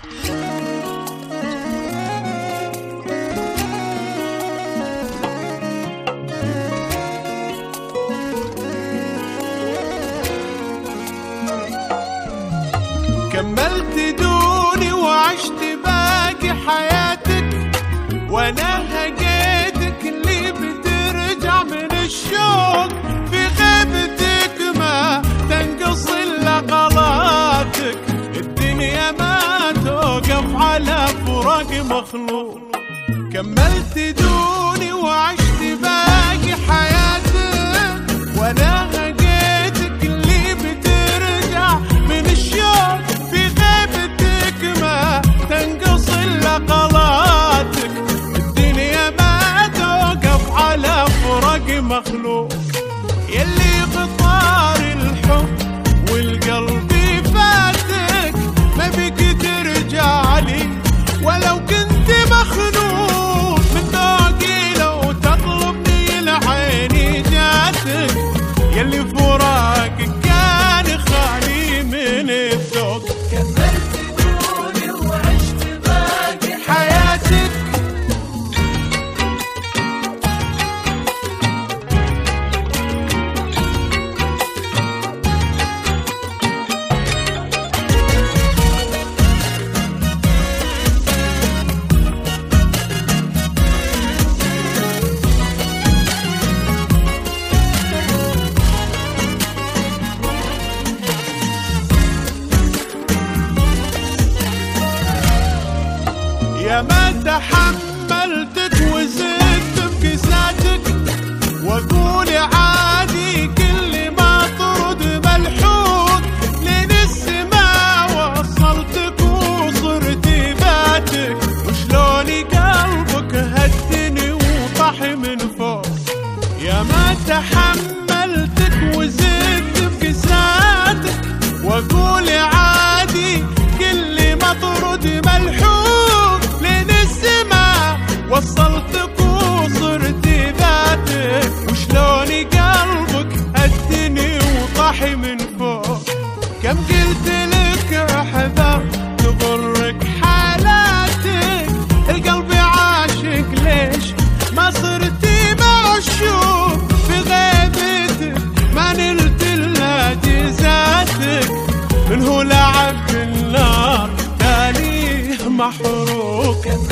كملت دوني وعشت باقي حياتك، وانا هجيتك اللي بترجع من الشوق، في غيبتك ما تنقص الا غلاتك، الدنيا ما توقف على فراق مخلوق. كملت دوني وعشت باقي حياتك، وانا هجيتك اللي بترجع من الشوق، في غيبتك ما تنقص الا غلاتك، الدنيا ما توقف على فراق مخلوق. يلي قطار الحب والقلب فاتك، ما بك ترجع لي ولو كنت مخنوق، من ذوقي لو تطلبني لعيني جاتك، يلي فراقك كان خالي من الذوق. كملت دوني وعشت باقي حياتك، يا ما تحملتك وزدت بكساتك، واقول عادي كل ما طرد ملحوق، لين السما وصلتك وصرت ذاتك، وشلوني قلبك هدني وطاح من فوق. يا ما تحملتك وزدت بكساتك، واقول عادي كل ما طرد ملحوق، وصلتك وصرت ذاتك، وشلوني قلبك هدني وطاح من فوق. كم قلت لك احذر تضرك حالاتك، القلب عاشق ليش ما صرتي معشوق، في غيبتك ما نلت الا جزاتك، من هو لعب النار تاليه محروق.